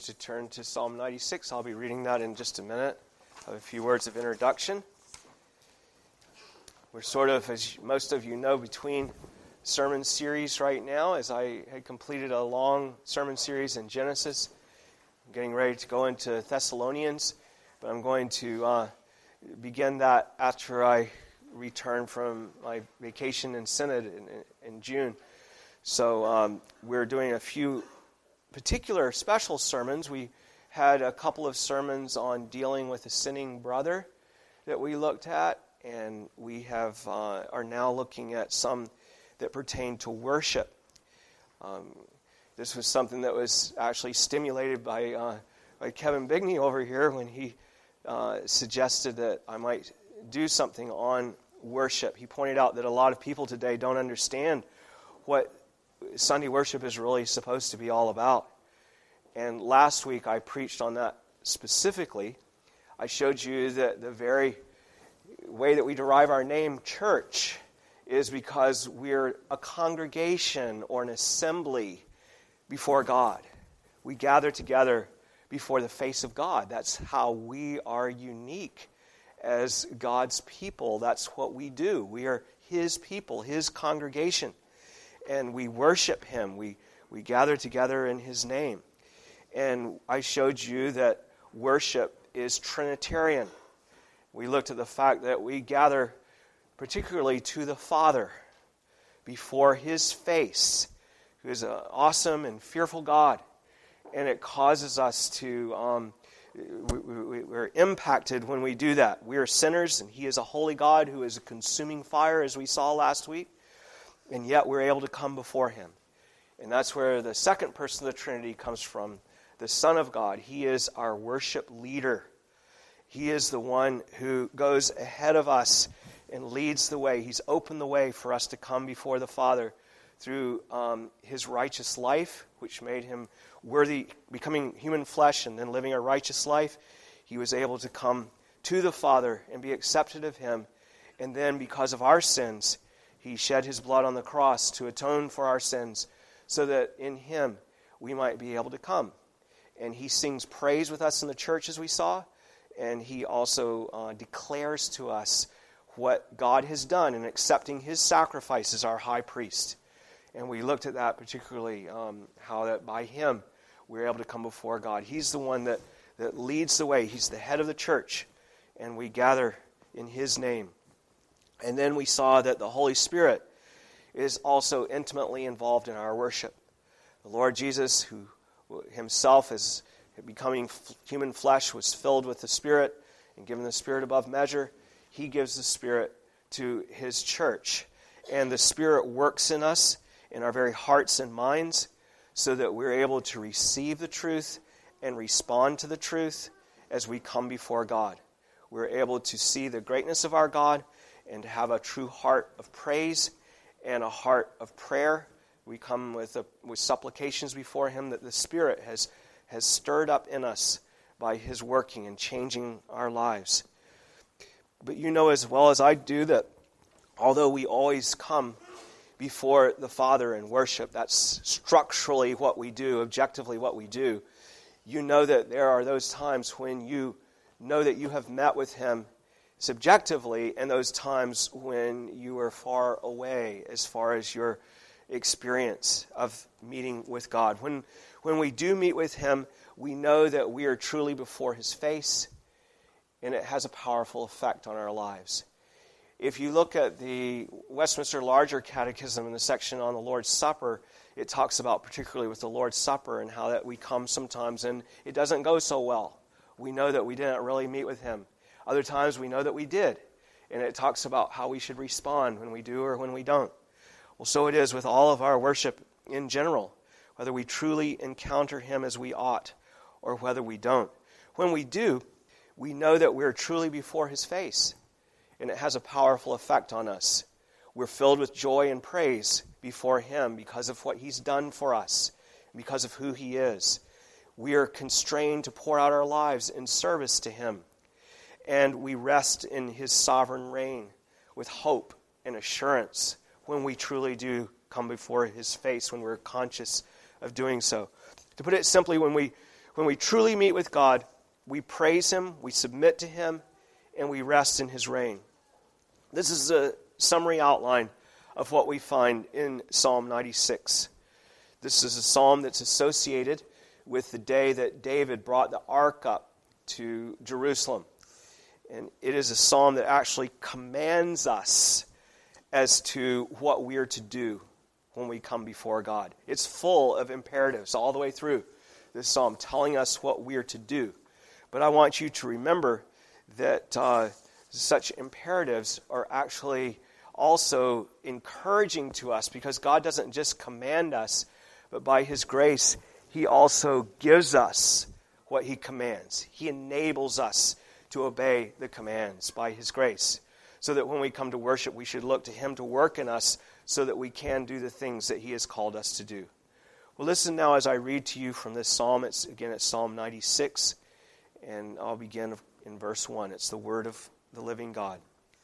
To turn to Psalm 96. I'll be reading that in just a minute. I have a few words of introduction. We're sort of, as most of you know, between sermon series right now, as I had completed a long sermon series in Genesis. I'm getting ready to go into Thessalonians, but I'm going to begin that after I return from my vacation in Synod in June. So we're doing a few particular special sermons. We had a couple of sermons on dealing with a sinning brother that we looked at, and we are now looking at some that pertain to worship. This was something that was actually stimulated by Kevin Bigney over here when he suggested that I might do something on worship. He pointed out that a lot of people today don't understand what Sunday worship is really supposed to be all about. And last week I preached on that specifically. I showed you that the very way that we derive our name, church, is because we're a congregation or an assembly before God. We gather together before the face of God. That's how we are unique as God's people. That's what we do. We are His people, His congregation. And we worship Him. We gather together in His name. And I showed you that worship is Trinitarian. We looked at the fact that we gather particularly to the Father before His face, who is an awesome and fearful God. And it causes us to, we're impacted when we do that. We are sinners, and He is a holy God who is a consuming fire, as we saw last week. And yet we're able to come before Him. And that's where the second person of the Trinity comes from, the Son of God. He is our worship leader. He is the one who goes ahead of us and leads the way. He's opened the way for us to come before the Father through His righteous life, which made Him worthy, becoming human flesh and then living a righteous life. He was able to come to the Father and be accepted of Him. And then because of our sins, He shed His blood on the cross to atone for our sins so that in Him we might be able to come. And He sings praise with us in the church, as we saw, and He also declares to us what God has done in accepting His sacrifice as our high priest. And we looked at that particularly, how that by Him we're able to come before God. He's the one that leads the way. He's the head of the church, and we gather in His name. And then we saw that the Holy Spirit is also intimately involved in our worship. The Lord Jesus, who Himself, as becoming human flesh, was filled with the Spirit and given the Spirit above measure. He gives the Spirit to His church. And the Spirit works in us, in our very hearts and minds, so that we're able to receive the truth and respond to the truth as we come before God. We're able to see the greatness of our God and to have a true heart of praise and a heart of prayer. We come with supplications before Him that the Spirit has stirred up in us by His working and changing our lives. But you know as well as I do that although we always come before the Father in worship, that's structurally what we do, objectively what we do, you know that there are those times when you know that you have met with Him subjectively, and those times when you are far away as far as your experience of meeting with God. When we do meet with Him, we know that we are truly before His face, and it has a powerful effect on our lives. If you look at the Westminster Larger Catechism in the section on the Lord's Supper, it talks about particularly with the Lord's Supper and how that we come sometimes and it doesn't go so well. We know that we didn't really meet with Him. Other times we know that we did. And it talks about how we should respond when we do or when we don't. Well, so it is with all of our worship in general, whether we truly encounter Him as we ought or whether we don't. When we do, we know that we're truly before His face, and it has a powerful effect on us. We're filled with joy and praise before Him because of what He's done for us, because of who He is. We are constrained to pour out our lives in service to Him. And we rest in His sovereign reign with hope and assurance when we truly do come before His face, when we're conscious of doing so. To put it simply, when When we truly meet with God, we praise Him, we submit to Him, and we rest in His reign. This is a summary outline of what we find in Psalm 96. This is a psalm that's associated with the day that David brought the ark up to Jerusalem. And it is a psalm that actually commands us as to what we are to do when we come before God. It's full of imperatives all the way through this psalm, telling us what we are to do. But I want you to remember that such imperatives are actually also encouraging to us, because God doesn't just command us, but by His grace, He also gives us what He commands. He enables us to obey the commands by His grace, so that when we come to worship, we should look to Him to work in us so that we can do the things that He has called us to do. Well, listen now as I read to you from this psalm. It's Psalm 96, and I'll begin in verse 1. It's the word of the living God.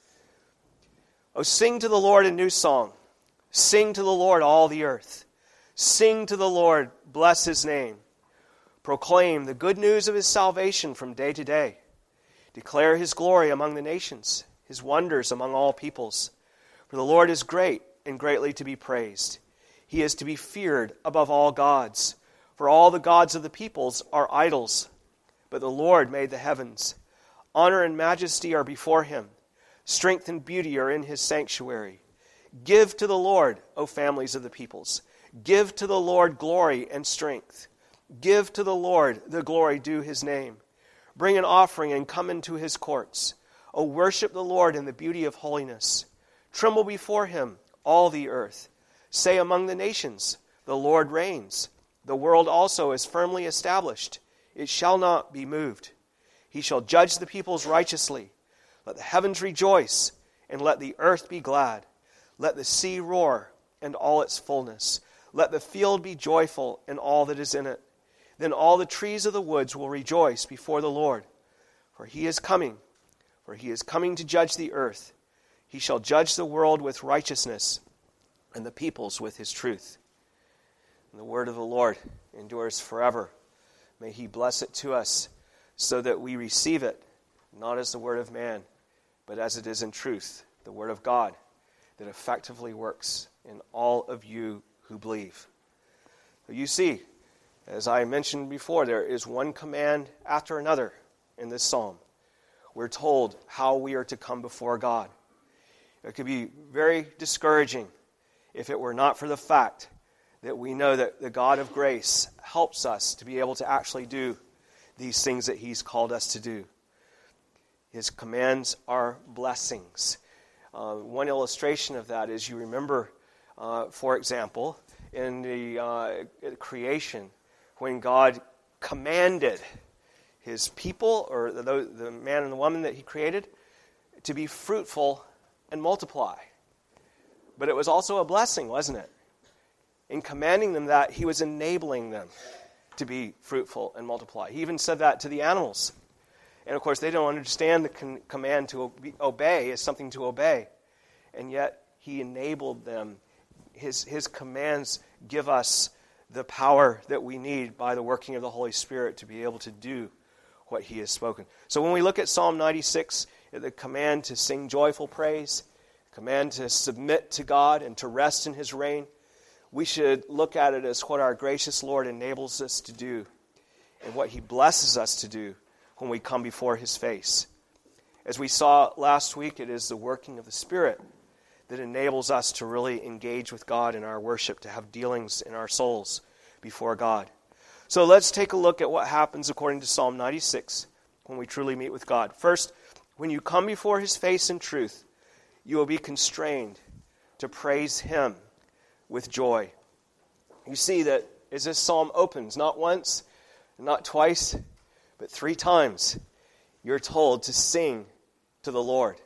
Oh, sing to the Lord a new song. Sing to the Lord, all the earth. Sing to the Lord, bless His name. Proclaim the good news of His salvation from day to day. Declare His glory among the nations, His wonders among all peoples. For the Lord is great and greatly to be praised. He is to be feared above all gods. For all the gods of the peoples are idols. But the Lord made the heavens. Honor and majesty are before Him. Strength and beauty are in His sanctuary. Give to the Lord, O families of the peoples. Give to the Lord glory and strength. Give to the Lord the glory due His name. Bring an offering and come into His courts. O worship the Lord in the beauty of holiness. Tremble before Him, all the earth. Say among the nations, the Lord reigns. The world also is firmly established. It shall not be moved. He shall judge the peoples righteously. Let the heavens rejoice, and let the earth be glad. Let the sea roar, and all its fullness. Let the field be joyful, and all that is in it. Then all the trees of the woods will rejoice before the Lord. For He is coming to judge the earth. He shall judge the world with righteousness, and the peoples with His truth. And the word of the Lord endures forever. May He bless it to us, so that we receive it, not as the word of man, but as it is in truth, the word of God, that effectively works in all of you who believe. You see, as I mentioned before, there is one command after another in this psalm. We're told how we are to come before God. It could be very discouraging if it were not for the fact that we know that the God of grace helps us to be able to actually do these things that He's called us to do. His commands are blessings. One illustration of that is, you remember, for example, in the creation, when God commanded His people, or the man and the woman that He created, to be fruitful and multiply. But it was also a blessing, wasn't it? In commanding them that, He was enabling them to be fruitful and multiply. He even said that to the animals. And of course, they don't understand the command to obey as something to obey. And yet, He enabled them. His commands give us the power that we need by the working of the Holy Spirit to be able to do what He has spoken. So when we look at Psalm 96, the command to sing joyful praise, command to submit to God and to rest in His reign, we should look at it as what our gracious Lord enables us to do and what He blesses us to do when we come before His face. As we saw last week, it is the working of the Spirit that enables us to really engage with God in our worship, to have dealings in our souls before God. So let's take a look at what happens according to Psalm 96 when we truly meet with God. First, when you come before His face in truth, you will be constrained to praise Him with joy. You see that as this psalm opens, not once, not twice, but 3 times, you're told to sing to the Lord.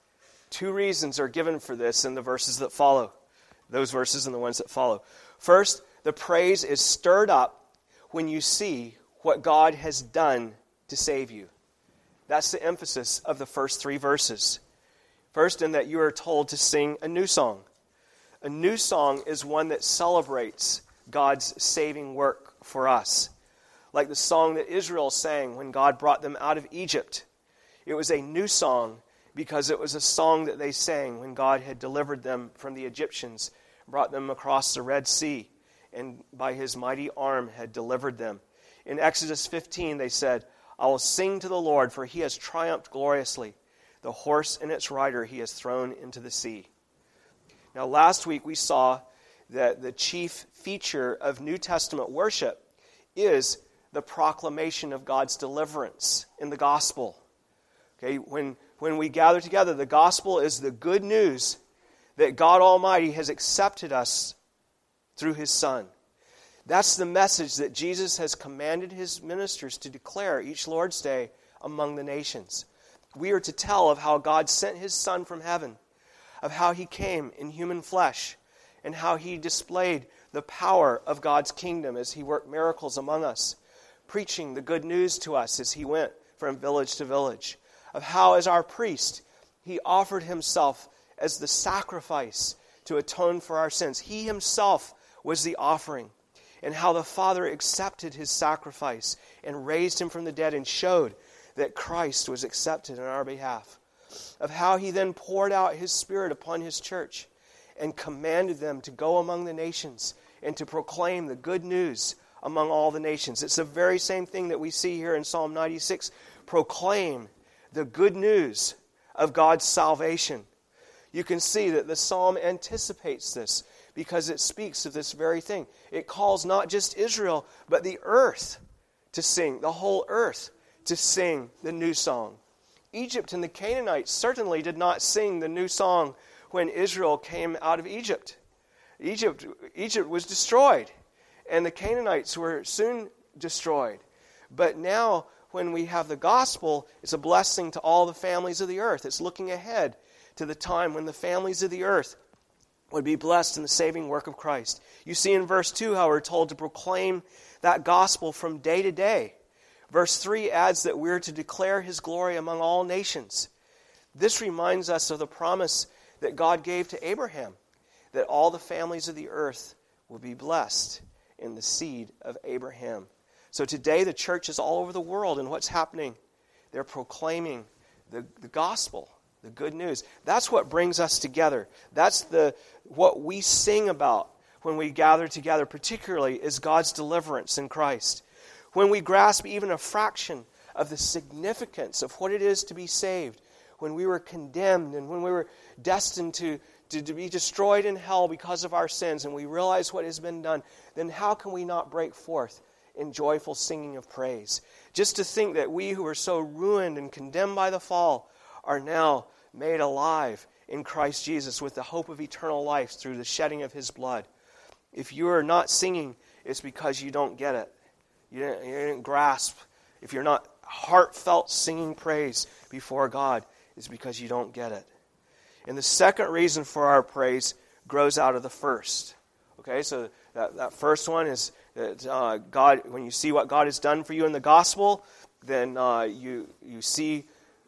2 reasons are given for this in the verses that follow. Those verses and the ones that follow. First, the praise is stirred up when you see what God has done to save you. That's the emphasis of the first 3 verses. First, in that you are told to sing a new song. A new song is one that celebrates God's saving work for us. like the song that Israel sang when God brought them out of Egypt. It was a new song because it was a song that they sang when God had delivered them from the Egyptians, brought them across the Red Sea, and by his mighty arm had delivered them. In Exodus 15 they said, I will sing to the Lord, for he has triumphed gloriously. The horse and its rider he has thrown into the sea. Now last week we saw that the chief feature of New Testament worship is the proclamation of God's deliverance in the gospel. Okay, when we gather together, the gospel is the good news that God Almighty has accepted us through his Son. That's the message that Jesus has commanded his ministers to declare each Lord's Day among the nations. We are to tell of how God sent his Son from heaven, of how he came in human flesh, and how he displayed the power of God's kingdom as he worked miracles among us, preaching the good news to us as he went from village to village, of how as our priest, he offered himself as the sacrifice to atone for our sins. He himself was the offering, and how the Father accepted his sacrifice and raised him from the dead and showed that Christ was accepted on our behalf, of how he then poured out his Spirit upon his church and commanded them to go among the nations and to proclaim the good news among all the nations. It's the very same thing that we see here in Psalm 96. Proclaim the good news of God's salvation. You can see that the psalm anticipates this because it speaks of this very thing. It calls not just Israel, but the earth to sing, the whole earth to sing the new song. Egypt and the Canaanites certainly did not sing the new song when Israel came out of Egypt. Egypt was destroyed, and the Canaanites were soon destroyed. But now, when we have the gospel, it's a blessing to all the families of the earth. It's looking ahead to the time when the families of the earth would be blessed in the saving work of Christ. You see in verse 2 how we're told to proclaim that gospel from day to day. Verse 3 adds that we're to declare his glory among all nations. This reminds us of the promise that God gave to Abraham, that all the families of the earth will be blessed in the seed of Abraham. So today the church is all over the world, and what's happening? They're proclaiming the gospel, the good news. That's what brings us together. That's what we sing about when we gather together, particularly is God's deliverance in Christ. When we grasp even a fraction of the significance of what it is to be saved, when we were condemned and when we were destined to be destroyed in hell because of our sins, and we realize what has been done, then how can we not break forth in joyful singing of praise? Just to think that we who were so ruined and condemned by the fall are now made alive in Christ Jesus with the hope of eternal life through the shedding of his blood. If you are not singing, it's because you don't get it. You didn't grasp. If you're not heartfelt singing praise before God, it's because you don't get it. And the second reason for our praise grows out of the first. Okay, so that first one is that God, when you see what God has done for you in the gospel, then you see,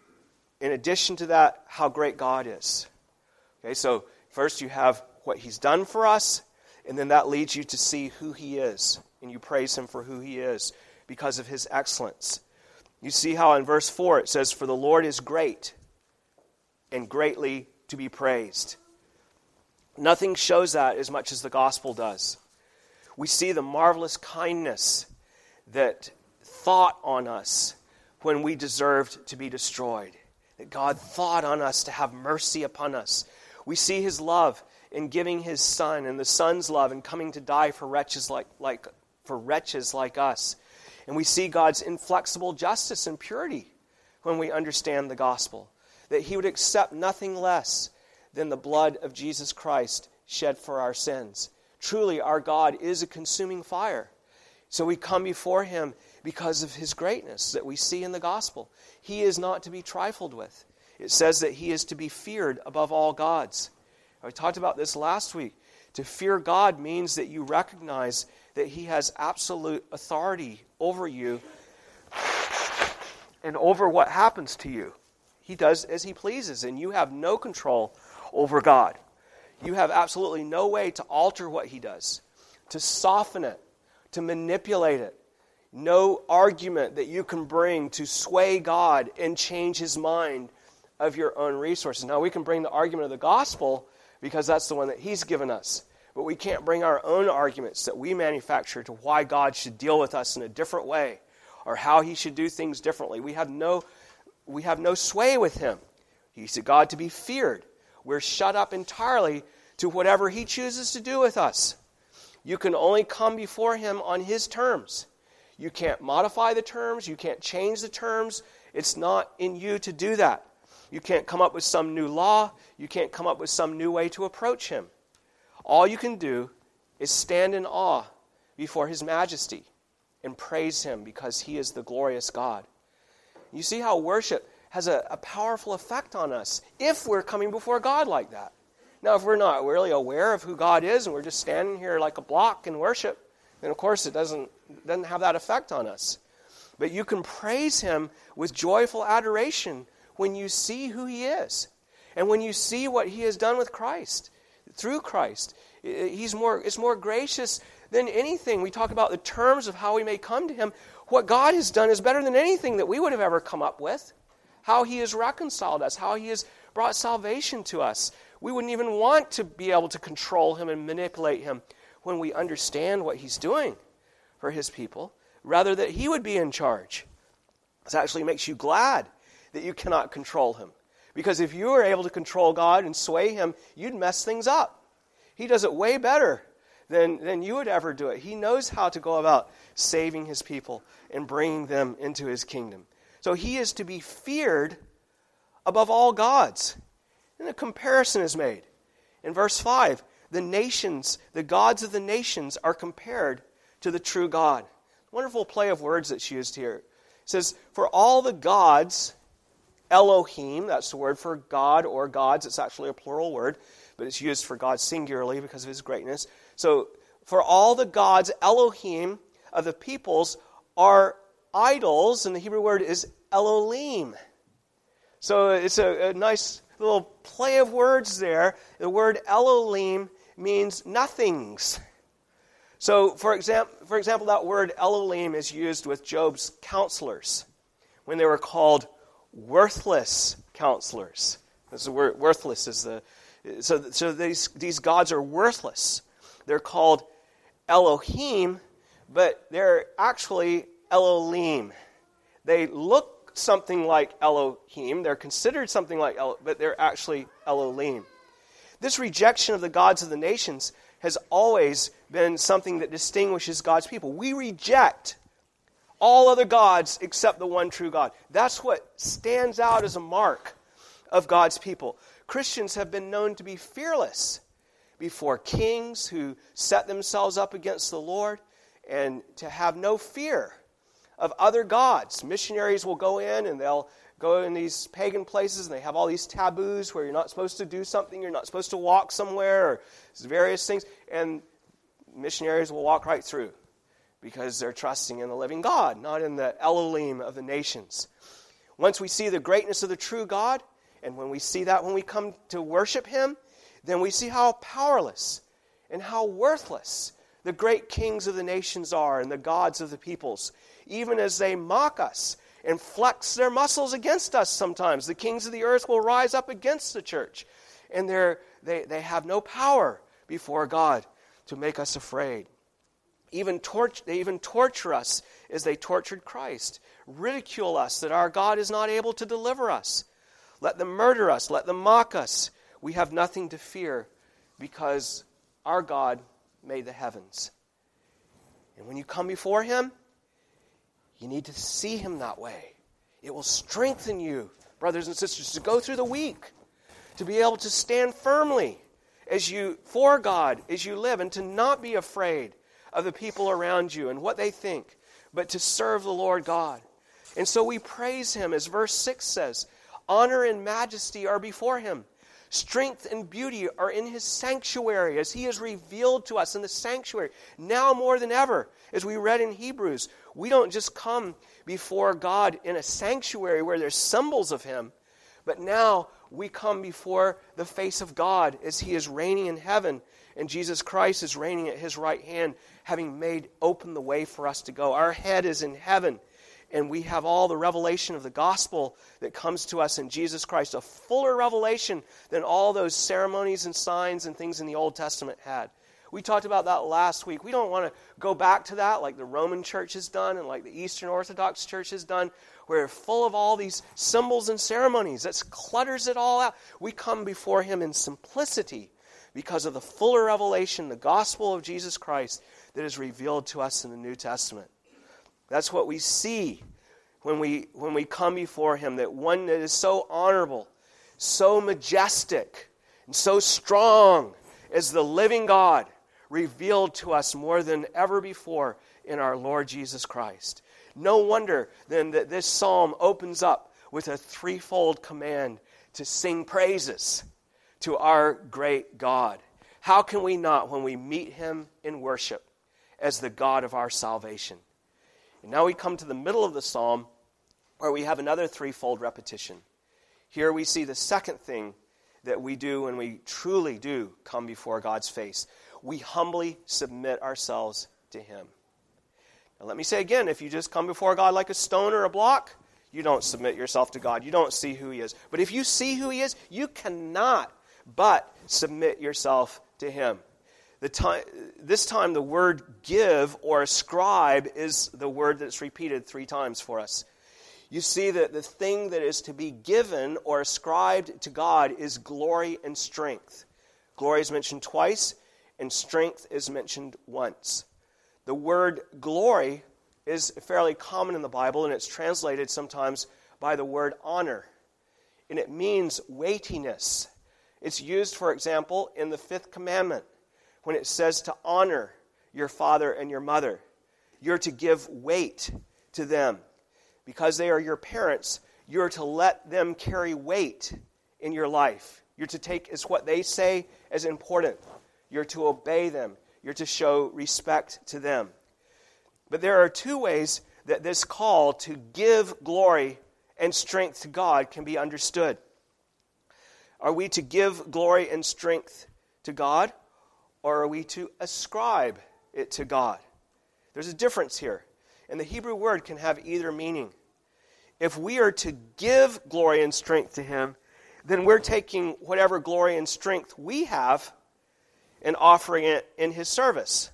in addition to that, how great God is. Okay, so first you have what he's done for us, and then that leads you to see who he is. And you praise him for who he is because of his excellence. You see how in verse 4 it says, "For the Lord is great and greatly to be praised." Nothing shows that as much as the gospel does. We see the marvelous kindness that thought on us when we deserved to be destroyed. That God thought on us to have mercy upon us. We see his love in giving his Son, and the Son's love in coming to die for wretches like us. And we see God's inflexible justice and purity when we understand the gospel. That he would accept nothing less than the blood of Jesus Christ shed for our sins. Truly, our God is a consuming fire. So we come before him because of his greatness that we see in the gospel. He is not to be trifled with. It says that he is to be feared above all gods. I talked about this last week. To fear God means that you recognize that he has absolute authority over you and over what happens to you. He does as he pleases, and you have no control over God. You have absolutely no way to alter what he does, to soften it, to manipulate it. no argument that you can bring to sway God and change His mind of your own resources. Now, we can bring the argument of the gospel because that's the one that He's given us. But we can't bring our own arguments that we manufacture to why God should deal with us in a different way or how He should do things differently. We have no sway with Him. He's a God to be feared. We're shut up entirely to whatever He chooses to do with us. You can only come before Him on His terms. You can't modify the terms. You can't change the terms. It's not in you to do that. You can't come up with some new law. You can't come up with some new way to approach Him. All you can do is stand in awe before His majesty and praise Him because He is the glorious God. You see how worship has a powerful effect on us if we're coming before God like that. Now, if we're not really aware of who God is and we're just standing here like a block in worship, then of course it doesn't have that effect on us. But you can praise Him with joyful adoration when you see who He is and when you see what He has done with Christ, through Christ. It's more gracious than anything. We talk about the terms of how we may come to Him. What God has done is better than anything that we would have ever come up with. How He has reconciled us, how He has brought salvation to us. We wouldn't even want to be able to control Him and manipulate Him when we understand what He's doing for His people, rather that He would be in charge. This actually makes you glad that you cannot control Him. Because if you were able to control God and sway Him, you'd mess things up. He does it way better than you would ever do it. He knows how to go about saving His people and bringing them into His kingdom. So He is to be feared above all gods. And a comparison is made. In verse 5, the nations, the gods of the nations are compared to the true God. Wonderful play of words that's used here. It says, for all the gods, Elohim, that's the word for God or gods. It's actually a plural word, but it's used for God singularly because of His greatness. So, for all the gods, Elohim, of the peoples are idols, and the Hebrew word is Elohim. So it's a nice little play of words there. The word Elohim means nothings. So, for example, that word Elohim is used with Job's counselors when they were called worthless counselors. That's the word worthless is the so these gods are worthless. They're called Elohim, but they're actually Elohim. They look something like Elohim. They're considered something like but they're actually Elohim. This rejection of the gods of the nations has always been something that distinguishes God's people. We reject all other gods except the one true God. That's what stands out as a mark of God's people. Christians have been known to be fearless before kings who set themselves up against the Lord and to have no fear of other gods. Missionaries will go in and they'll go in these pagan places and they have all these taboos where you're not supposed to do something, you're not supposed to walk somewhere, or various things, and missionaries will walk right through because they're trusting in the living God, not in the Elohim of the nations. Once we see the greatness of the true God, and when we see that when we come to worship Him, then we see how powerless and how worthless the great kings of the nations are and the gods of the peoples. Even as they mock us and flex their muscles against us sometimes, the kings of the earth will rise up against the church. And they have no power before God to make us afraid. They even torture us as they tortured Christ. Ridicule us that our God is not able to deliver us. Let them murder us. Let them mock us. We have nothing to fear because our God made the heavens. And when you come before Him, you need to see Him that way. It will strengthen you, brothers and sisters, to go through the week, to be able to stand firmly for God as you live, and to not be afraid of the people around you and what they think, but to serve the Lord God. And so we praise Him, as verse 6 says, honor and majesty are before Him. Strength and beauty are in His sanctuary, as He is revealed to us in the sanctuary. Now more than ever, as we read in Hebrews, we don't just come before God in a sanctuary where there's symbols of Him, but now we come before the face of God as he is reigning in heaven, and Jesus Christ is reigning at his right hand, having made open the way for us to go. Our head is in heaven, and we have all the revelation of the gospel that comes to us in Jesus Christ, a fuller revelation than all those ceremonies and signs and things in the Old Testament had. We talked about that last week. We don't want to go back to that like the Roman Church has done and like the Eastern Orthodox Church has done, where they're full of all these symbols and ceremonies. That clutters it all out. We come before him in simplicity because of the fuller revelation, the gospel of Jesus Christ that is revealed to us in the New Testament. That's what we see when we come before him, that one that is so honorable, so majestic, and so strong as the living God, revealed to us more than ever before in our Lord Jesus Christ. No wonder then that this psalm opens up with a threefold command to sing praises to our great God. How can we not when we meet him in worship as the God of our salvation? And now we come to the middle of the psalm where we have another threefold repetition. Here we see the second thing that we do when we truly do come before God's face. We humbly submit ourselves to him. Now let me say again, if you just come before God like a stone or a block, you don't submit yourself to God. You don't see who he is. But if you see who he is, you cannot but submit yourself to him. This time the word give or ascribe is the word that's repeated 3 times for us. You see that the thing that is to be given or ascribed to God is glory and strength. Glory is mentioned twice, and strength is mentioned once. The word glory is fairly common in the Bible, and it's translated sometimes by the word honor. And it means weightiness. It's used, for example, in the 5th commandment, when it says to honor your father and your mother. You're to give weight to them. Because they are your parents, you're to let them carry weight in your life. You're to take as what they say as important. You're to obey them. You're to show respect to them. But there are 2 ways that this call to give glory and strength to God can be understood. Are we to give glory and strength to God, or are we to ascribe it to God? There's a difference here. And the Hebrew word can have either meaning. If we are to give glory and strength to him, then we're taking whatever glory and strength we have and offering it in his service.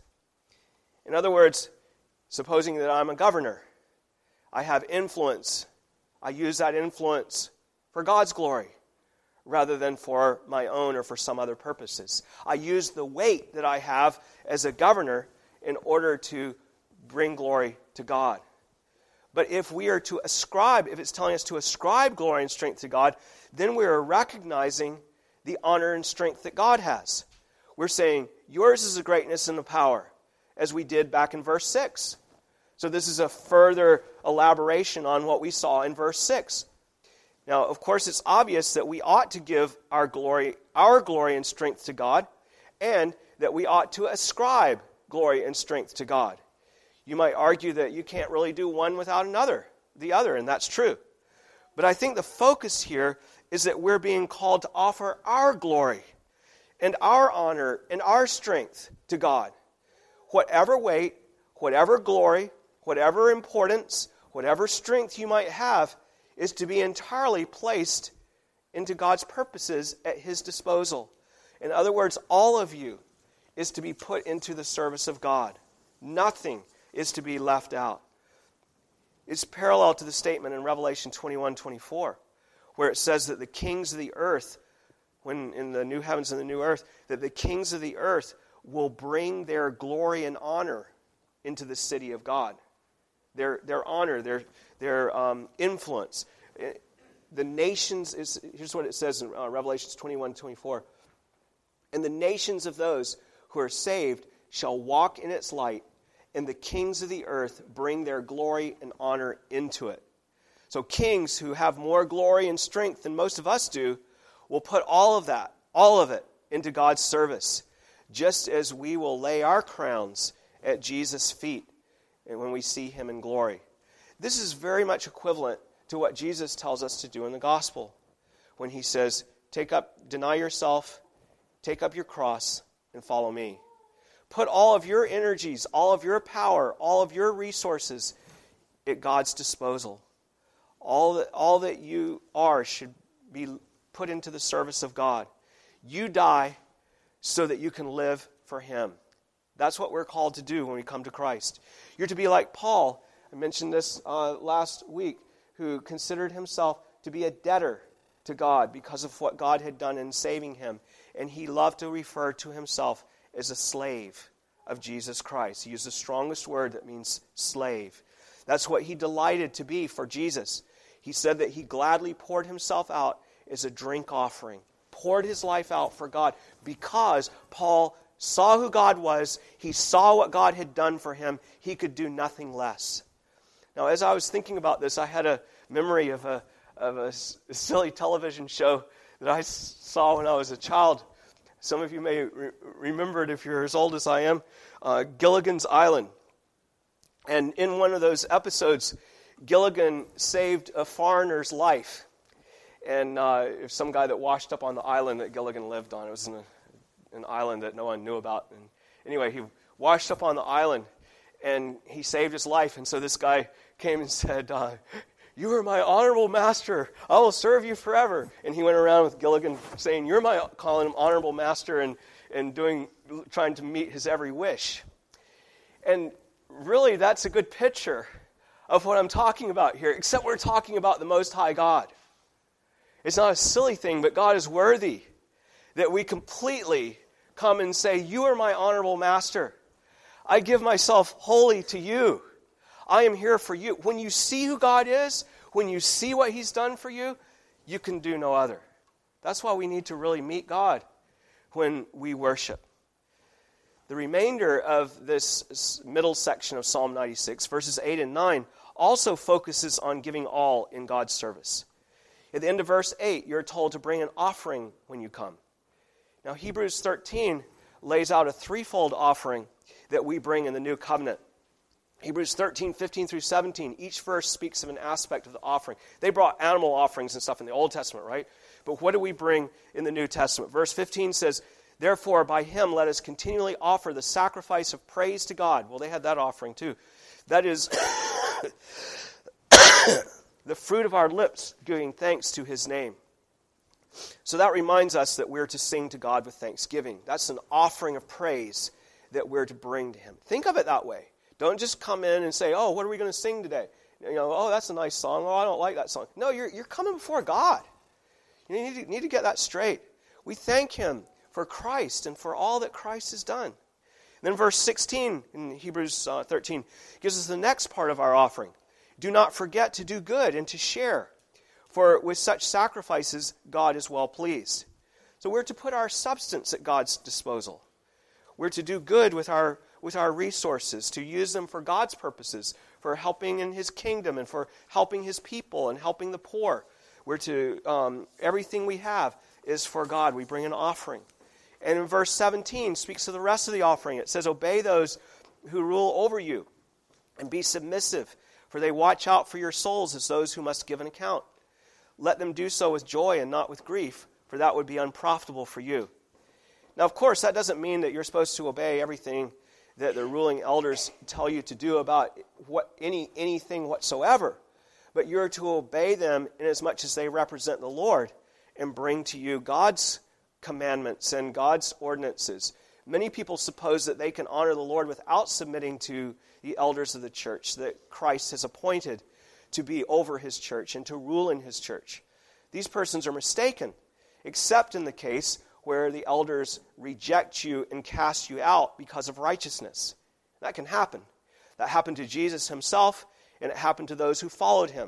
In other words, supposing that I'm a governor, I have influence. I use that influence for God's glory rather than for my own or for some other purposes. I use the weight that I have as a governor in order to bring glory to God. But if we are to ascribe, if it's telling us to ascribe glory and strength to God, then we are recognizing the honor and strength that God has. We're saying, yours is the greatness and the power, as we did back in verse 6. So this is a further elaboration on what we saw in verse 6. Now, of course, it's obvious that we ought to give our glory and strength to God, and that we ought to ascribe glory and strength to God. You might argue that you can't really do one without the other, and that's true. But I think the focus here is that we're being called to offer our glory and our honor and our strength to God. Whatever weight, whatever glory, whatever importance, whatever strength you might have is to be entirely placed into God's purposes at his disposal. In other words, all of you is to be put into the service of God. Nothing is to be left out. It's parallel to the statement in Revelation 21:24, where it says that the kings of the earth, when in the new heavens and the new earth, that the kings of the earth will bring their glory and honor into the city of God. Their honor, their influence. The nations, here's what it says in Revelation 21:24. And the nations of those who are saved shall walk in its light, and the kings of the earth bring their glory and honor into it. So kings who have more glory and strength than most of us do will put all of it, into God's service, just as we will lay our crowns at Jesus' feet and when we see him in glory. This is very much equivalent to what Jesus tells us to do in the gospel. when he says, deny yourself, take up your cross, and follow me. Put all of your energies, all of your power, all of your resources at God's disposal. All that you are should be put into the service of God. You die so that you can live for Him. That's what we're called to do when we come to Christ. You're to be like Paul, I mentioned this last week, who considered himself to be a debtor to God because of what God had done in saving him. And he loved to refer to himself as a slave of Jesus Christ. He used the strongest word that means slave. That's what he delighted to be for Jesus. He said that he gladly poured himself out as a drink offering, poured his life out for God because Paul saw who God was. He saw what God had done for him. He could do nothing less. Now, as I was thinking about this, I had a memory of a silly television show that I saw when I was a child. Some of you may remember it if you're as old as I am, Gilligan's Island. And in one of those episodes, Gilligan saved a foreigner's life. And some guy that washed up on the island that Gilligan lived on. It was an island that no one knew about. And anyway, he washed up on the island, and he saved his life. And so this guy came and said, "You are my honorable master. I will serve you forever." And he went around with Gilligan saying, calling him honorable master and trying to meet his every wish. And really, that's a good picture of what I'm talking about here, except we're talking about the Most High God. It's not a silly thing, but God is worthy that we completely come and say, "You are my honorable master. I give myself wholly to you. I am here for you." When you see who God is, when you see what He's done for you, you can do no other. That's why we need to really meet God when we worship. The remainder of this middle section of Psalm 96, verses 8 and 9, also focuses on giving all in God's service. At the end of verse 8, you're told to bring an offering when you come. Now, Hebrews 13 lays out a threefold offering that we bring in the new covenant. Hebrews 13, 15 through 17, each verse speaks of an aspect of the offering. They brought animal offerings and stuff in the Old Testament, right? But what do we bring in the New Testament? Verse 15 says, "Therefore, by Him let us continually offer the sacrifice of praise to God." Well, they had that offering too. That is the fruit of our lips, giving thanks to His name. So that reminds us that we're to sing to God with thanksgiving. That's an offering of praise that we're to bring to Him. Think of it that way. Don't just come in and say, "Oh, what are we going to sing today?" "Oh, that's a nice song. Oh, I don't like that song." No, you're coming before God. You need to get that straight. We thank Him for Christ and for all that Christ has done. And then verse 16 in Hebrews 13 gives us the next part of our offering. "Do not forget to do good and to share, for with such sacrifices God is well pleased." So we're to put our substance at God's disposal. We're to do good with our resources, to use them for God's purposes, for helping in His kingdom and for helping His people and helping the poor. We're to, everything we have is for God. We bring an offering. And in verse 17 speaks of the rest of the offering. It says, "Obey those who rule over you and be submissive, for they watch out for your souls as those who must give an account. Let them do so with joy and not with grief, for that would be unprofitable for you." Now, of course, that doesn't mean that you're supposed to obey everything that the ruling elders tell you to do about anything whatsoever. But you're to obey them inasmuch as they represent the Lord and bring to you God's commandments and God's ordinances. Many people suppose that they can honor the Lord without submitting to the elders of the church that Christ has appointed to be over His church and to rule in His church. These persons are mistaken, except in the case where the elders reject you and cast you out because of righteousness. That can happen. That happened to Jesus Himself, and it happened to those who followed Him.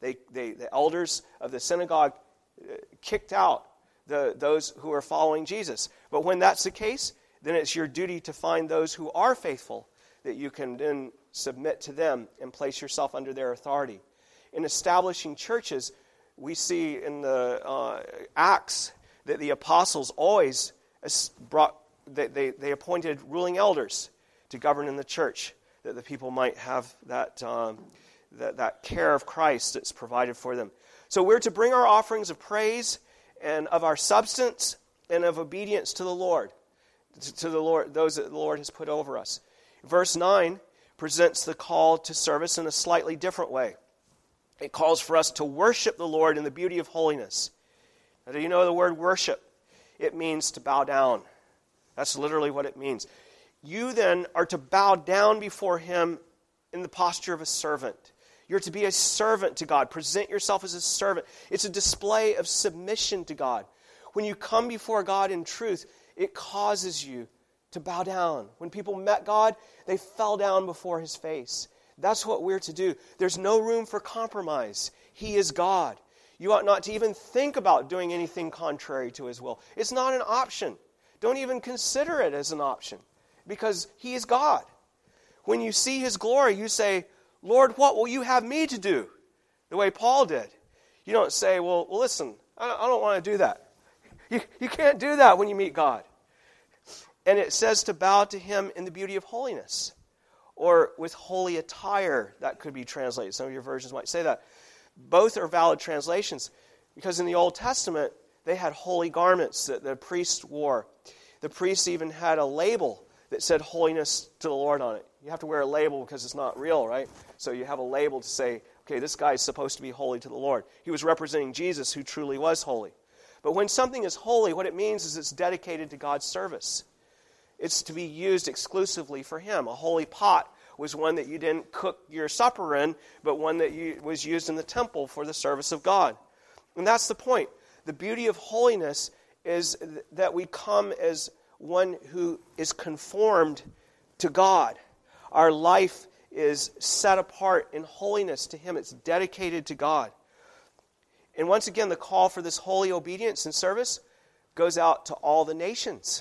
The elders of the synagogue kicked out those who are following Jesus. But when that's the case, then it's your duty to find those who are faithful, that you can then submit to them and place yourself under their authority. In establishing churches, we see in the Acts that the apostles always they appointed ruling elders to govern in the church, that the people might have that care of Christ that's provided for them. So we're to bring our offerings of praise and of our substance and of obedience to the Lord, those that the Lord has put over us. Verse 9 presents the call to service in a slightly different way. It calls for us to worship the Lord in the beauty of holiness. Now, do you know the word worship? It means to bow down. That's literally what it means. You then are to bow down before Him in the posture of a servant. You're to be a servant to God. Present yourself as a servant. It's a display of submission to God. When you come before God in truth, it causes you to bow down. When people met God, they fell down before His face. That's what we're to do. There's no room for compromise. He is God. You ought not to even think about doing anything contrary to His will. It's not an option. Don't even consider it as an option, because He is God. When you see His glory, you say, Lord, what will you have me to do? The way Paul did. You don't say, well listen, I don't want to do that. You can't do that when you meet God. And it says to bow to Him in the beauty of holiness, or with holy attire, that could be translated. Some of your versions might say that. Both are valid translations, because in the Old Testament, they had holy garments that the priests wore. The priests even had a label that said holiness to the Lord on it. You have to wear a label because it's not real, right? So you have a label to say, okay, this guy is supposed to be holy to the Lord. He was representing Jesus, who truly was holy. But when something is holy, what it means is it's dedicated to God's service. It's to be used exclusively for Him. A holy pot was one that you didn't cook your supper in, but one that was used in the temple for the service of God. And that's the point. The beauty of holiness is that we come as one who is conformed to God. Our life is set apart in holiness to Him. It's dedicated to God. And once again, the call for this holy obedience and service goes out to all the nations.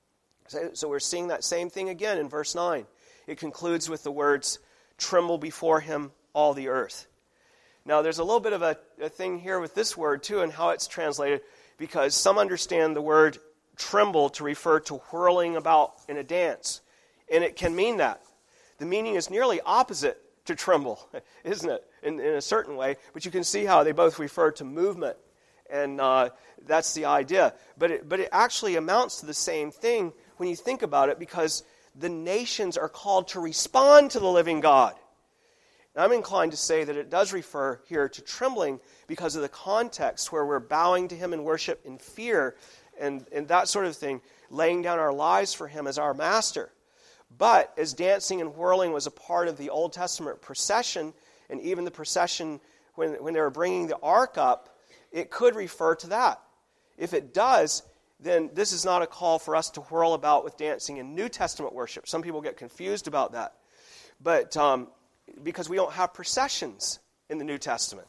So we're seeing that same thing again in verse 9. It concludes with the words, tremble before Him, all the earth. Now, there's a little bit of a thing here with this word, too, and how it's translated, because some understand the word tremble to refer to whirling about in a dance. And it can mean that. The meaning is nearly opposite to tremble, isn't it, in a certain way? But you can see how they both refer to movement, and that's the idea. But it actually amounts to the same thing when you think about it, because the nations are called to respond to the living God. And I'm inclined to say that it does refer here to trembling because of the context where we're bowing to Him in worship in fear and that sort of thing, laying down our lives for Him as our master. But as dancing and whirling was a part of the Old Testament procession, and even the procession when they were bringing the ark up, it could refer to that. If it does, then this is not a call for us to whirl about with dancing in New Testament worship. Some people get confused about that. But because we don't have processions in the New Testament.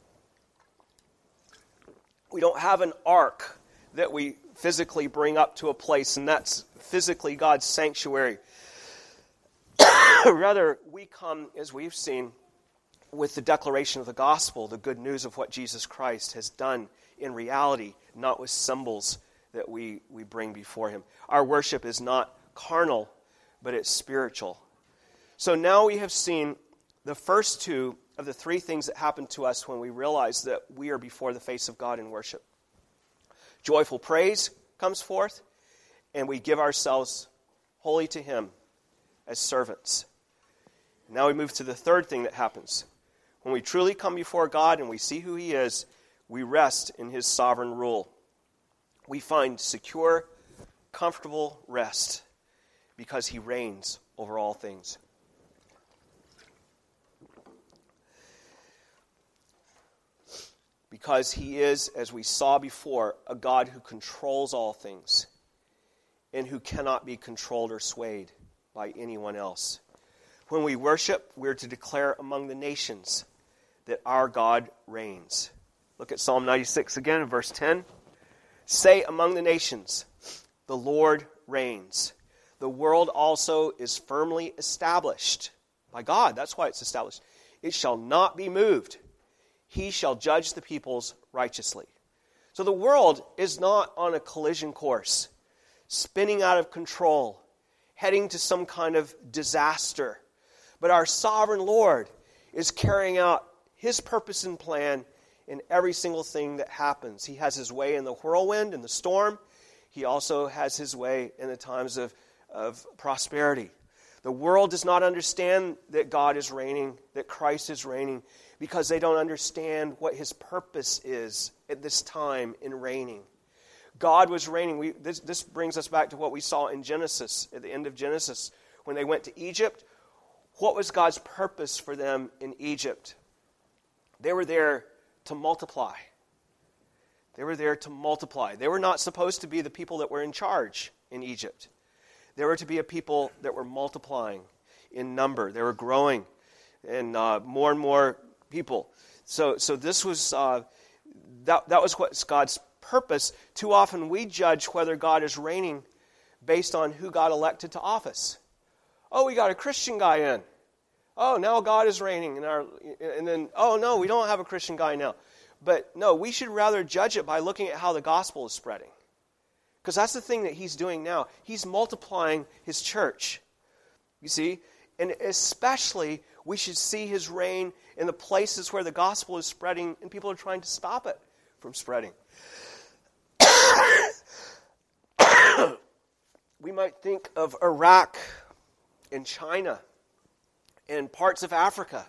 We don't have an ark that we physically bring up to a place, and that's physically God's sanctuary. Rather, we come, as we've seen, with the declaration of the gospel, the good news of what Jesus Christ has done in reality, not with symbols that we bring before Him. Our worship is not carnal, but it's spiritual. So now we have seen the first two of the three things that happen to us when we realize that we are before the face of God in worship. Joyful praise comes forth, and we give ourselves wholly to Him as servants. Now we move to the third thing that happens. When we truly come before God and we see who He is, we rest in His sovereign rule. We find secure, comfortable rest because He reigns over all things. Because He is, as we saw before, a God who controls all things and who cannot be controlled or swayed by anyone else. When we worship, we're to declare among the nations that our God reigns. Look at Psalm 96 again in verse 10. Say among the nations, the Lord reigns. The world also is firmly established by God. That's why it's established. It shall not be moved. He shall judge the peoples righteously. So the world is not on a collision course, spinning out of control, heading to some kind of disaster. But our sovereign Lord is carrying out His purpose and plan in every single thing that happens. He has his way in the whirlwind, in the storm. He also has his way in the times of prosperity. The world does not understand that God is reigning, that Christ is reigning, because they don't understand what his purpose is at this time in reigning. God was reigning. This brings us back to what we saw in Genesis, at the end of Genesis, when they went to Egypt. What was God's purpose for them in Egypt? They were there to multiply. They were there to multiply. They were not supposed to be the people that were in charge in Egypt. They were to be a people that were multiplying in number. They were growing, and more and more people. So this was that was what's God's purpose. Too often we judge whether God is reigning based on who got elected to office. Oh, we got a Christian guy in. Oh, now God is reigning and then oh no, we don't have a Christian guy now. But no, we should rather judge it by looking at how the gospel is spreading. Because that's the thing that he's doing now. He's multiplying his church. You see? And especially, we should see his reign in the places where the gospel is spreading and people are trying to stop it from spreading. We might think of Iraq and China and parts of Africa.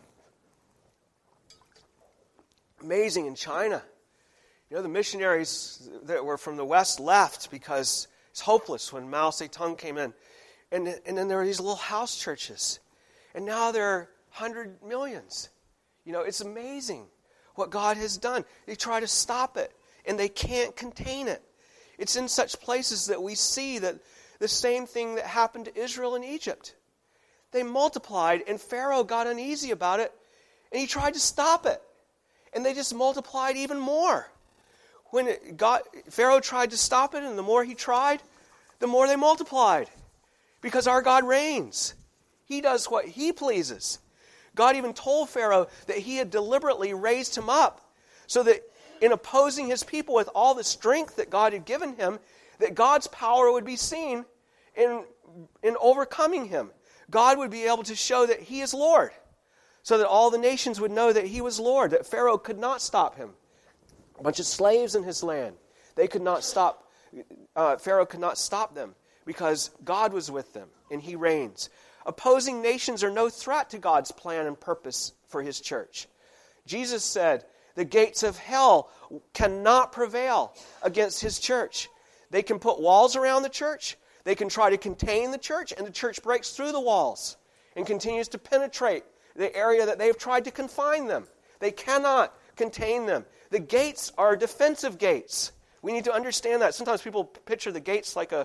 Amazing in China. You know, the missionaries that were from the West left because it's hopeless when Mao Zedong came in. And then there were these little house churches. And now there are 100 millions. You know, it's amazing what God has done. They try to stop it, and they can't contain it. It's in such places that we see that the same thing that happened to Israel and Egypt. They multiplied, and Pharaoh got uneasy about it, and he tried to stop it. And they just multiplied even more. When Pharaoh tried to stop it, and the more he tried, the more they multiplied. Because our God reigns. He does what he pleases. God even told Pharaoh that he had deliberately raised him up so that in opposing his people with all the strength that God had given him, that God's power would be seen in overcoming him. God would be able to show that he is Lord, so that all the nations would know that he was Lord, that Pharaoh could not stop him. A bunch of slaves in his land. They could not stop, Pharaoh could not stop them because God was with them and he reigns. Opposing nations are no threat to God's plan and purpose for his church. Jesus said, the gates of hell cannot prevail against his church. They can put walls around the church. They can try to contain the church, and the church breaks through the walls and continues to penetrate the area that they've tried to confine them. They cannot contain them. The gates are defensive gates. We need to understand that. Sometimes people picture the gates like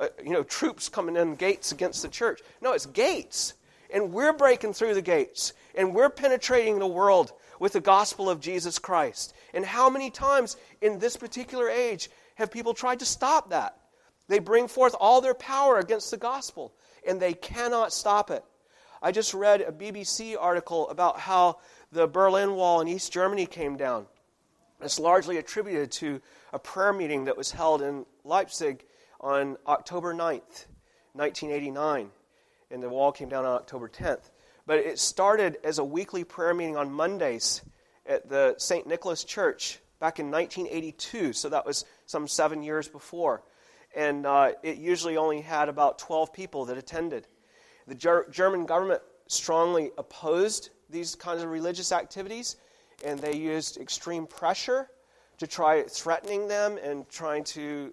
troops coming in gates against the church. No, it's gates. And we're breaking through the gates. And we're penetrating the world with the gospel of Jesus Christ. And how many times in this particular age have people tried to stop that? They bring forth all their power against the gospel, and they cannot stop it. I just read a BBC article about how the Berlin Wall in East Germany came down. It's largely attributed to a prayer meeting that was held in Leipzig on October 9th, 1989. And the wall came down on October 10th. But it started as a weekly prayer meeting on Mondays at the St. Nicholas Church back in 1982. So that was some 7 years before. And it usually only had about 12 people that attended. The German government strongly opposed these kinds of religious activities, and they used extreme pressure to try threatening them and trying to,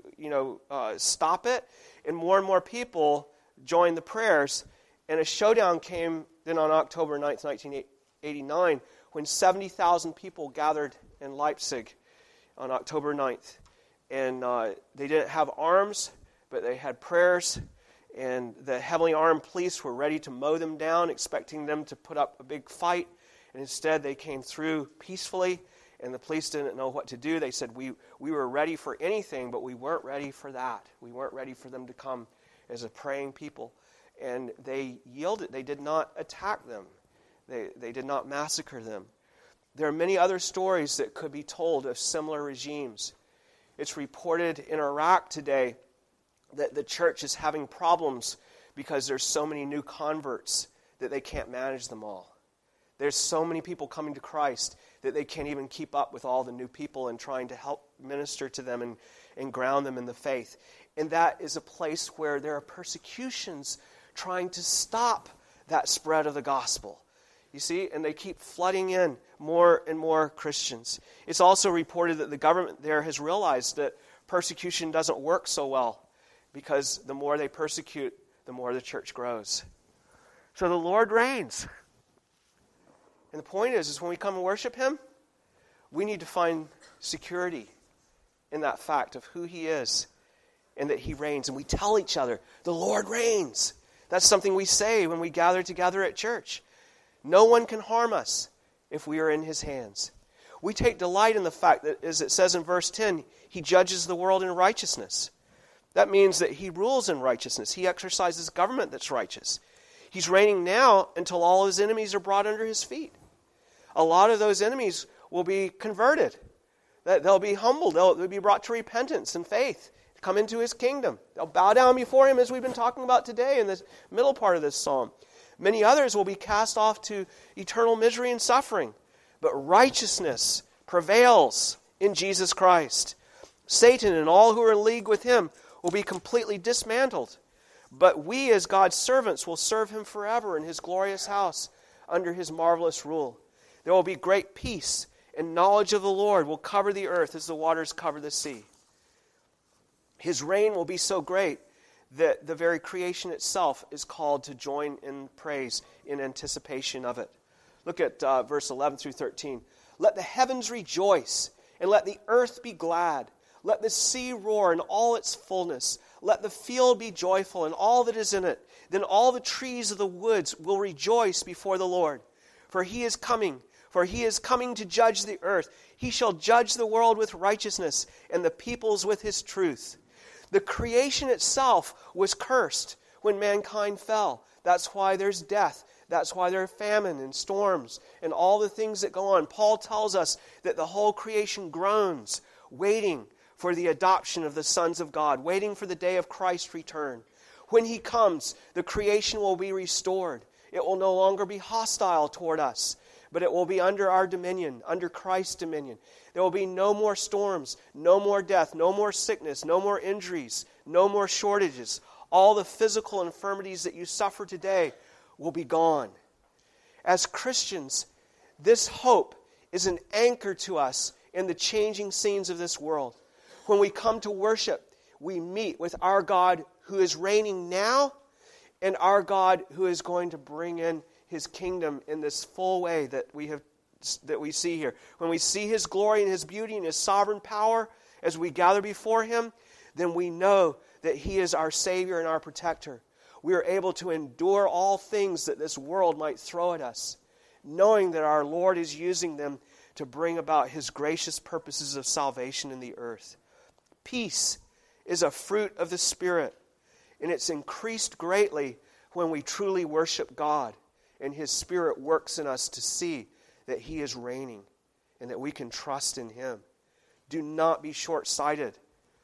stop it. And more people joined the prayers. And a showdown came then on October 9th, 1989, when 70,000 people gathered in Leipzig on October 9th. And they didn't have arms, but they had prayers. And the heavily armed police were ready to mow them down, expecting them to put up a big fight. And instead, they came through peacefully, and the police didn't know what to do. They said, we were ready for anything, but we weren't ready for that. We weren't ready for them to come as a praying people. And they yielded. They did not attack them. They did not massacre them. There are many other stories that could be told of similar regimes. It's reported in Iraq today that the church is having problems because there's so many new converts that they can't manage them all. There's so many people coming to Christ that they can't even keep up with all the new people and trying to help minister to them and ground them in the faith. And that is a place where there are persecutions trying to stop that spread of the gospel. You see, and they keep flooding in more and more Christians. It's also reported that the government there has realized that persecution doesn't work so well, because the more they persecute, the more the church grows. So the Lord reigns. And the point is when we come and worship Him, we need to find security in that fact of who He is and that He reigns. And we tell each other, the Lord reigns. That's something we say when we gather together at church. No one can harm us if we are in His hands. We take delight in the fact that, as it says in verse 10, He judges the world in righteousness. That means that He rules in righteousness. He exercises government that's righteous. He's reigning now until all His enemies are brought under His feet. A lot of those enemies will be converted. They'll be humbled. They'll be brought to repentance and faith, come into His kingdom. They'll bow down before Him, as we've been talking about today in the middle part of this psalm. Many others will be cast off to eternal misery and suffering. But righteousness prevails in Jesus Christ. Satan and all who are in league with him will be completely dismantled. But we, as God's servants, will serve Him forever in His glorious house under His marvelous rule. There will be great peace, and knowledge of the Lord will cover the earth as the waters cover the sea. His reign will be so great that the very creation itself is called to join in praise in anticipation of it. Look at verse 11 through 13. Let the heavens rejoice, and let the earth be glad. Let the sea roar in all its fullness. Let the field be joyful and all that is in it. Then all the trees of the woods will rejoice before the Lord. For He is coming to judge the earth. He shall judge the world with righteousness and the peoples with His truth. The creation itself was cursed when mankind fell. That's why there's death. That's why there are famine and storms and all the things that go on. Paul tells us that the whole creation groans, waiting for the adoption of the sons of God, waiting for the day of Christ's return. When He comes, the creation will be restored. It will no longer be hostile toward us, but it will be under our dominion, under Christ's dominion. There will be no more storms, no more death, no more sickness, no more injuries, no more shortages. All the physical infirmities that you suffer today will be gone. As Christians, this hope is an anchor to us in the changing scenes of this world. When we come to worship, we meet with our God who is reigning now and our God who is going to bring in His kingdom in this full way that we see here. When we see His glory and His beauty and His sovereign power as we gather before Him, then we know that He is our Savior and our protector. We are able to endure all things that this world might throw at us, knowing that our Lord is using them to bring about His gracious purposes of salvation in the earth. Peace is a fruit of the Spirit, and it's increased greatly when we truly worship God and His Spirit works in us to see that He is reigning and that we can trust in Him. Do not be short-sighted.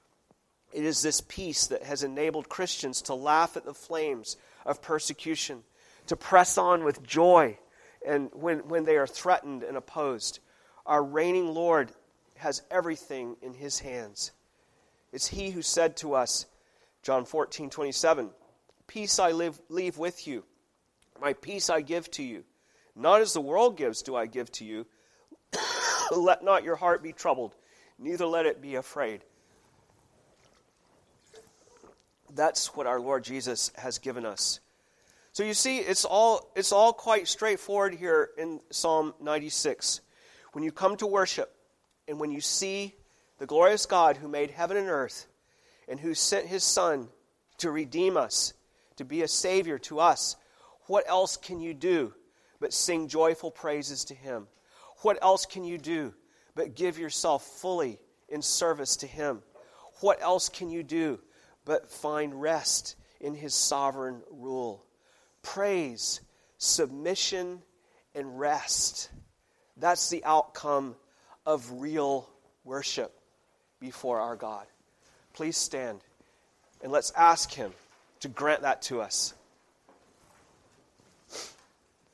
It is this peace that has enabled Christians to laugh at the flames of persecution, to press on with joy and when they are threatened and opposed. Our reigning Lord has everything in His hands. It's He who said to us, John 14:27, "Peace I leave with you. My peace I give to you. Not as the world gives do I give to you. Let not your heart be troubled, neither let it be afraid." That's what our Lord Jesus has given us. So you see, it's all quite straightforward here in Psalm 96. When you come to worship, and when you see the glorious God who made heaven and earth, and who sent His Son to redeem us, to be a Savior to us, what else can you do but sing joyful praises to Him? What else can you do but give yourself fully in service to Him? What else can you do but find rest in His sovereign rule? Praise, submission, and rest. That's the outcome of real worship before our God. Please stand and let's ask Him to grant that to us.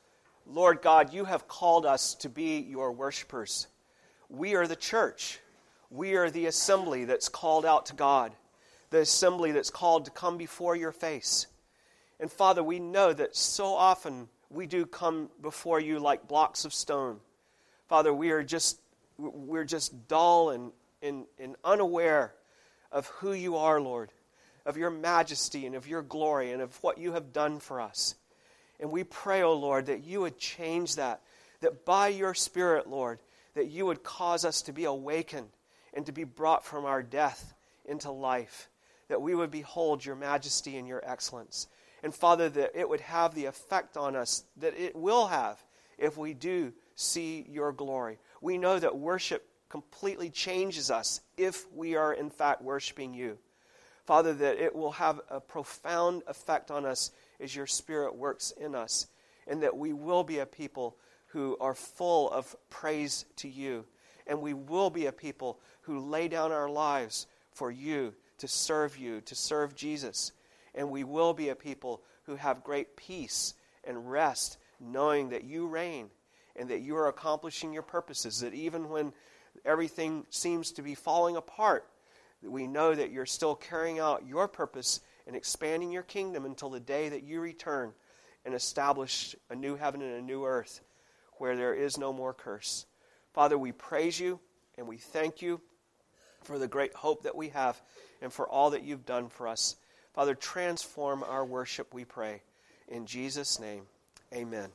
Lord God, you have called us to be your worshipers. We are the church. We are the assembly that's called out to God, the assembly that's called to come before your face. And Father, we know that so often we do come before you like blocks of stone. Father, we're just dull and unaware of who you are, Lord, of your majesty and of your glory and of what you have done for us. And we pray, O Lord, that you would change that by your Spirit, Lord, that you would cause us to be awakened and to be brought from our death into life, that we would behold your majesty and your excellence. And Father, that it would have the effect on us that it will have if we do see your glory. We know that worship completely changes us if we are in fact worshiping you. Father, that it will have a profound effect on us as your Spirit works in us, and that we will be a people who are full of praise to you, and we will be a people who lay down our lives for you, to serve Jesus, and we will be a people who have great peace and rest, knowing that you reign, and that you are accomplishing your purposes, that even when everything seems to be falling apart, we know that you're still carrying out your purpose and expanding your kingdom until the day that you return and establish a new heaven and a new earth where there is no more curse. Father, we praise you and we thank you for the great hope that we have and for all that you've done for us. Father, transform our worship, we pray. In Jesus' name, amen.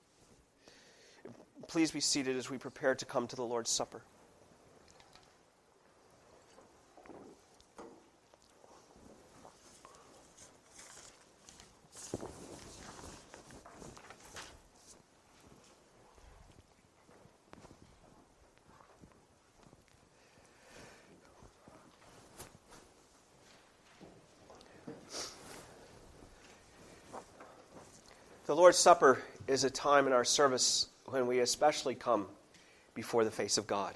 Please be seated as we prepare to come to the Lord's Supper. The Lord's Supper is a time in our service when we especially come before the face of God.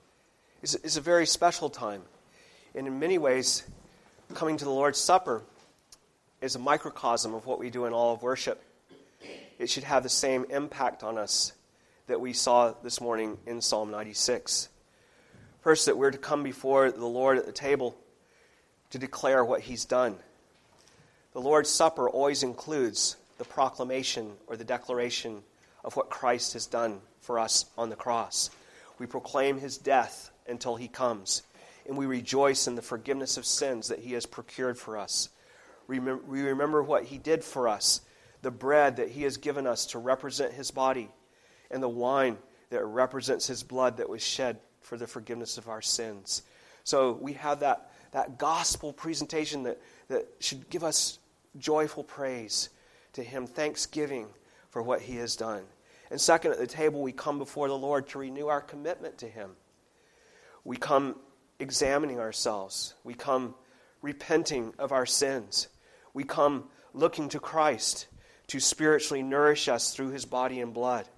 It's a very special time. And in many ways, coming to the Lord's Supper is a microcosm of what we do in all of worship. It should have the same impact on us that we saw this morning in Psalm 96. First, that we're to come before the Lord at the table to declare what he's done. The Lord's Supper always includes the proclamation or the declaration of what Christ has done for us on the cross. We proclaim his death until he comes, and we rejoice in the forgiveness of sins that he has procured for us. We remember what he did for us, the bread that he has given us to represent his body, and the wine that represents his blood that was shed for the forgiveness of our sins. So we have that gospel presentation that should give us joyful praise to him, thanksgiving for what he has done. And second, at the table, we come before the Lord to renew our commitment to him. We come examining ourselves. We come repenting of our sins. We come looking to Christ to spiritually nourish us through his body and blood.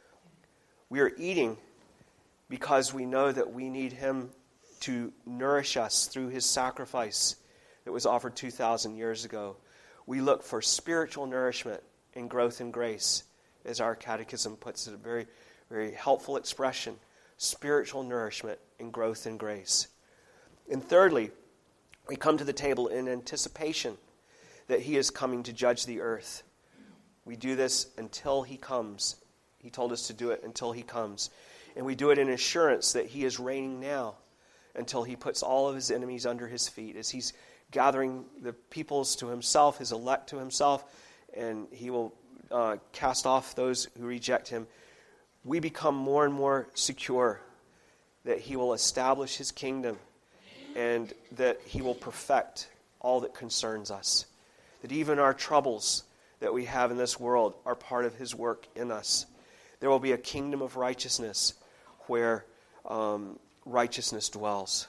We are eating because we know that we need him to nourish us through his sacrifice that was offered 2,000 years ago. We look for spiritual nourishment and growth in grace, as our catechism puts it, a very, very helpful expression, spiritual nourishment and growth in grace. And thirdly, we come to the table in anticipation that he is coming to judge the earth. We do this until he comes. He told us to do it until he comes. And we do it in assurance that he is reigning now until he puts all of his enemies under his feet, as he's gathering the peoples to himself, his elect to himself, and he will cast off those who reject him. We become more and more secure that he will establish his kingdom and that he will perfect all that concerns us. That even our troubles that we have in this world are part of his work in us. There will be a kingdom of righteousness where righteousness dwells.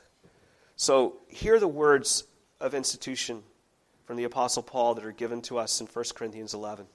So hear the words of institution from the Apostle Paul that are given to us in 1 Corinthians 11.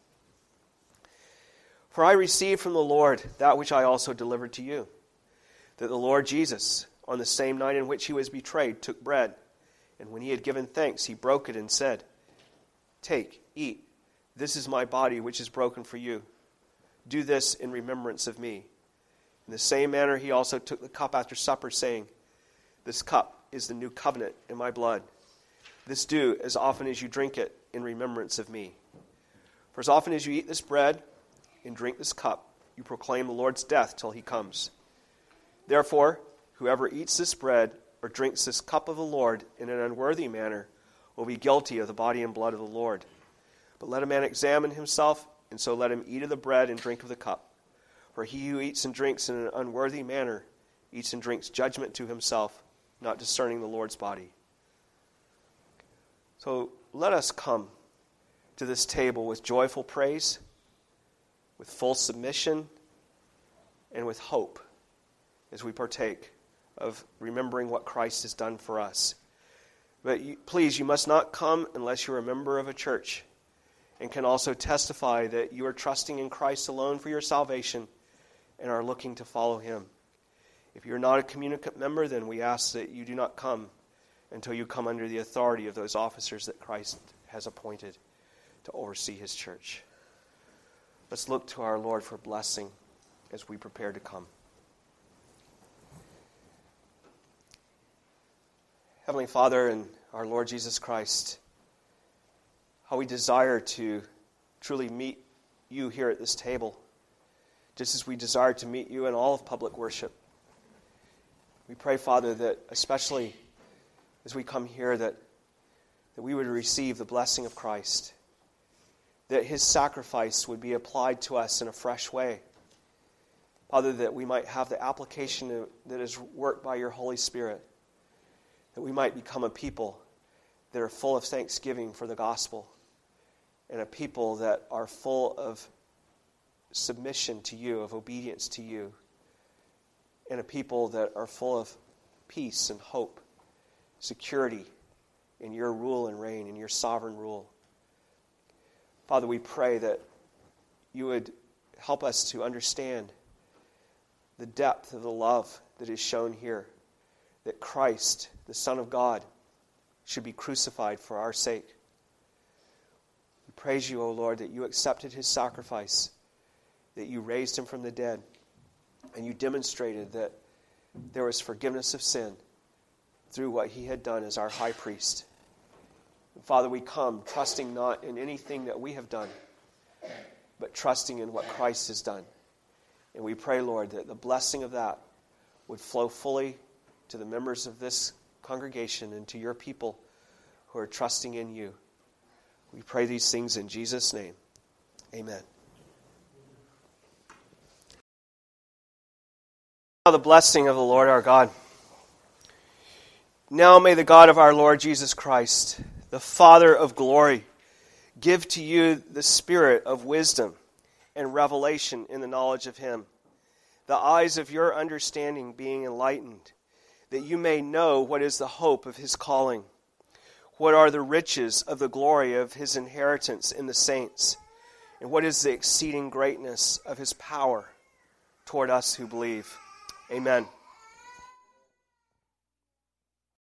For I received from the Lord that which I also delivered to you, that the Lord Jesus, on the same night in which he was betrayed, took bread, and when he had given thanks, he broke it and said, "Take, eat, this is my body which is broken for you. Do this in remembrance of me. In the same manner he also took the cup after supper, saying, This cup is the new covenant in my blood. This do as often as you drink it in remembrance of me. For as often as you eat this bread and drink this cup, you proclaim the Lord's death till he comes. Therefore, whoever eats this bread or drinks this cup of the Lord in an unworthy manner will be guilty of the body and blood of the Lord. But let a man examine himself, and so let him eat of the bread and drink of the cup. For he who eats and drinks in an unworthy manner eats and drinks judgment to himself, not discerning the Lord's body. So let us come to this table with joyful praise, with full submission, and with hope as we partake of remembering what Christ has done for us. But please, you must not come unless you're a member of a church and can also testify that you are trusting in Christ alone for your salvation and are looking to follow him. If you're not a communicant member, then we ask that you do not come until you come under the authority of those officers that Christ has appointed to oversee his church. Let's look to our Lord for blessing as we prepare to come. Heavenly Father and our Lord Jesus Christ, how we desire to truly meet you here at this table, just as we desire to meet you in all of public worship. We pray, Father, that especially as we come here, that we would receive the blessing of Christ, that his sacrifice would be applied to us in a fresh way. Father, that we might have the application that is worked by your Holy Spirit, that we might become a people that are full of thanksgiving for the gospel, and a people that are full of submission to you, of obedience to you, and a people that are full of peace and hope, security in your rule and reign, in your sovereign rule. Father, we pray that you would help us to understand the depth of the love that is shown here, that Christ, the Son of God, should be crucified for our sake. We praise you, O Lord, that you accepted his sacrifice, that you raised him from the dead, and you demonstrated that there was forgiveness of sin through what he had done as our high priest. And Father, we come trusting not in anything that we have done, but trusting in what Christ has done. And we pray, Lord, that the blessing of that would flow fully to the members of this congregation and to your people who are trusting in you. We pray these things in Jesus' name. Amen. The blessing of the Lord our God. Now may the God of our Lord Jesus Christ, the Father of glory, give to you the spirit of wisdom and revelation in the knowledge of him, the eyes of your understanding being enlightened, that you may know what is the hope of his calling, what are the riches of the glory of his inheritance in the saints, and what is the exceeding greatness of his power toward us who believe. Amen.